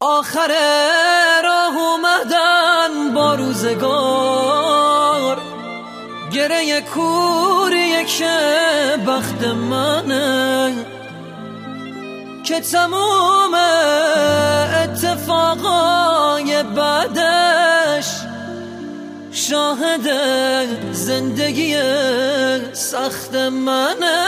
آخر راه اومدن با روزگار، گره کوریه که بخت منه که تموم اتفاقای بعدش شاهد زندگی سخت منه.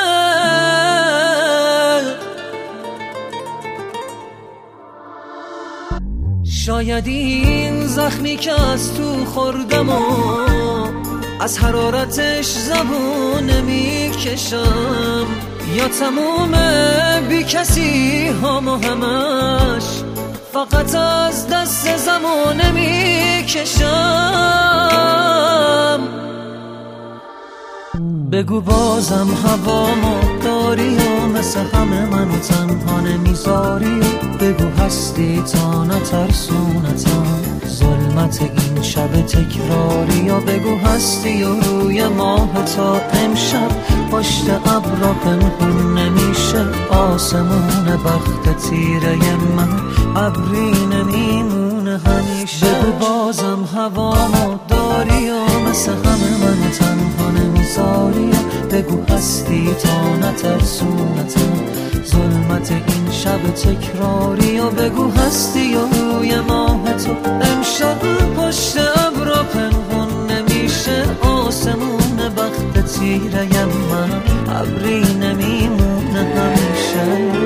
شاید این زخمی که از تو خوردم و از حرارتش زبون نمیکشم، یا تموم بی کسی هم و همش فقط از دست زمان نمیکشم. بگو بازم هوامو داری و مثل همه منو تنها نمیذاری، بگو هستی تا نترسونتم ظلمت این شب تکراری، یا بگو هستی و روی ماه تا امشب پشت ابرا پنهون نمیشه آسمون بخت تیره من ابری نمیمونه همیشه. بگو بازم هوامو داری و مثل همه منو تنها نمیذاری، بگو هستی تا نترسونتم ظلمت این شب تکراری، و بگو هستی و روی ماه تو امشب پشت ابرا پنهون نمیشه آسمون بخت تیره من ابری نمیمونه همیشه.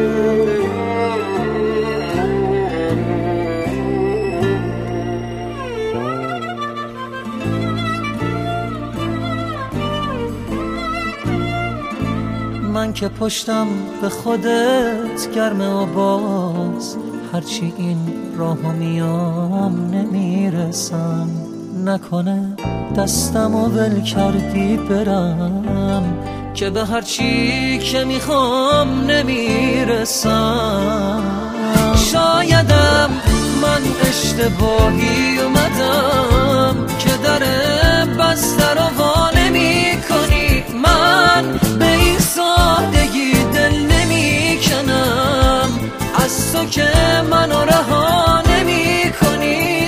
من که پشتم به خودت گرمه و باز هرچی این راهو میام نمیرسم، نکنه دستمو ول کردی برم که به هرچی که میخوام نمیرسم. شایدم من اشتباهی اومدم که در بسته رو وا نمی کنی، من به این سادگی دل نمی کنم از تو که منو رها نمی کنی.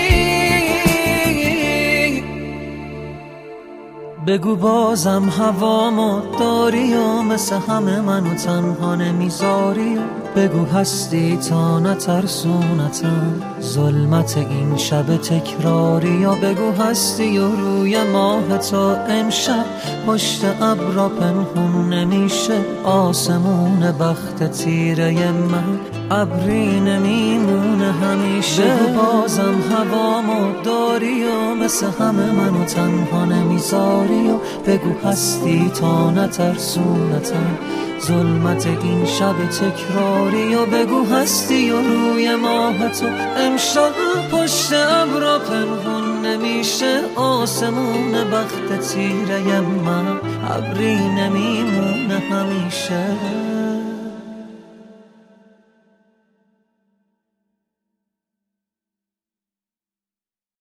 بگو بازم هوامو داری و مثل همه منو تنها نمیذاری، بگو هستی تا نترسونتم ظلمت این شب تکراری، یا بگو هستی و روی ماه تا امشب پشت ابرا پنهون نمیشه آسمون بخت تیره من ابری نمیمونه همیشه. بگو بازم هوامو داری و مثل همه منو تنها نمیذاری، و بگو هستی تا نترسونتم ظلمت این شب تکراری، و بگو هستی و روی ماه تو امشب پشت ابرا پنهون نمیشه آسمون بخت تیره من ابری نمیمونه همیشه.